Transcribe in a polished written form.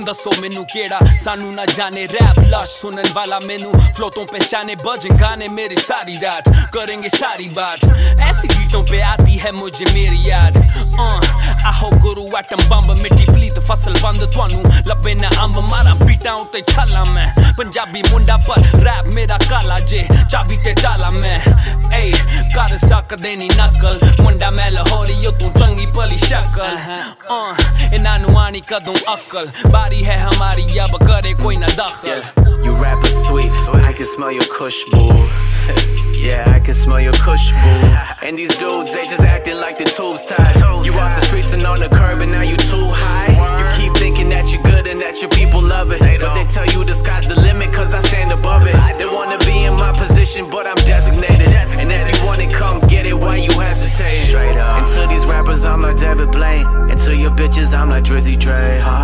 हुन दसो मैनू केड़ा सानू ना जाने रैप लश सुनन वाला मैनू फ्लो तो पहचाने बजन गाने मेरी सारी रात करेंगे सारी बात ऐसी बीटों पे आती है मुझे मेरी याद आहो गुरु एटम बंब मिट्टी पलीत फसल बंद तुहानू लब्बे ना अंब मारा बीटां उत्ते छाला मैं पंजाबी मुंडा पर रैप मेरा काला जे चाबी ते डाला मैं ए कर सकदे नी नकल मुंडा मैं लाहौरी ओ तू चंगी भली शक्ल इन्हां नू आनी कदों अक्ल बारी है हमारी अब करे कोई ना दखल You rap is sweet, I can smell your kushbu. Yeah, I can smell your kushbu. And these dudes, they just acting like the tube's tied. You off the streets and on the curb and now you too high. You keep thinking that you're good and that your people love it, but they tell you the sky's the limit cause I stand above it. They wanna be in my position but I'm designated, and if you want it come get it, why you hesitating? And to these rappers I'm like David Blaine, and to your bitches I'm like Drizzy Dre.